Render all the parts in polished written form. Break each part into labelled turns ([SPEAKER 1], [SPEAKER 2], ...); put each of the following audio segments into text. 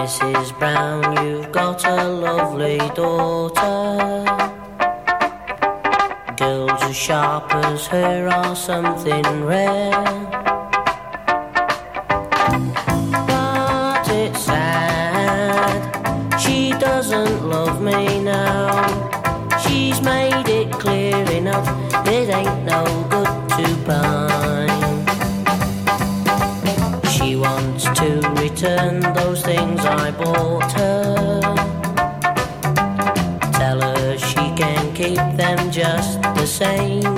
[SPEAKER 1] Mrs. Brown, you've got a lovely daughter. Girls as sharp as her are something rare. But it's sad, she doesn't love me now. She's made it clear enough, it ain't no good to pine. She wants to return those things I bought her. Tell her she can keep them just the same.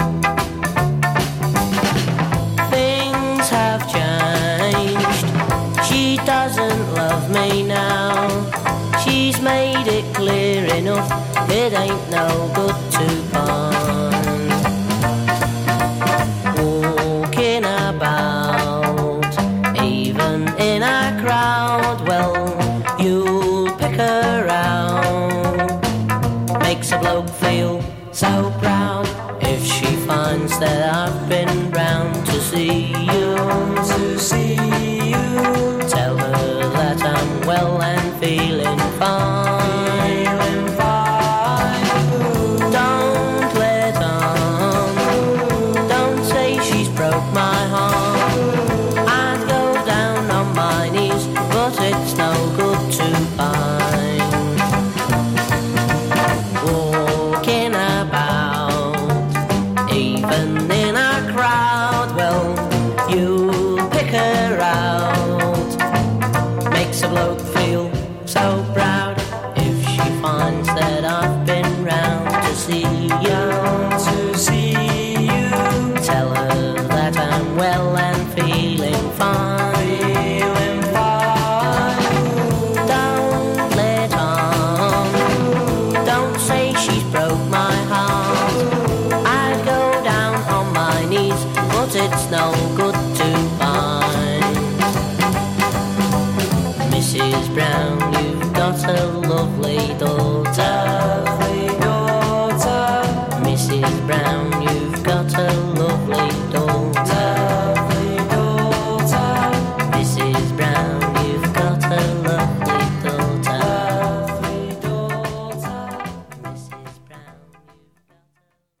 [SPEAKER 1] Things have changed, she doesn't love me now. She's made it clear enough, it ain't no good to pine. Walking about, even in a crowd, well, you'll pick her out. Makes a bloke feel so proud if she finds that I've been round to see you. Tell her that I'm well and feeling fine. Don't let on, don't say she's broke my heart. I'd go down on my knees, but it's no good to pine. Walking about, even in a crowd, well, you'll pick her out. Makes a bloke feel so proud if she finds that I've been round to see you. Tell her that I'm well and feeling fine. Don't let on, don't say she's broke my heart. I'd go down on my knees, but it's no good to pine. Mrs. Brown, you've got a lovely daughter.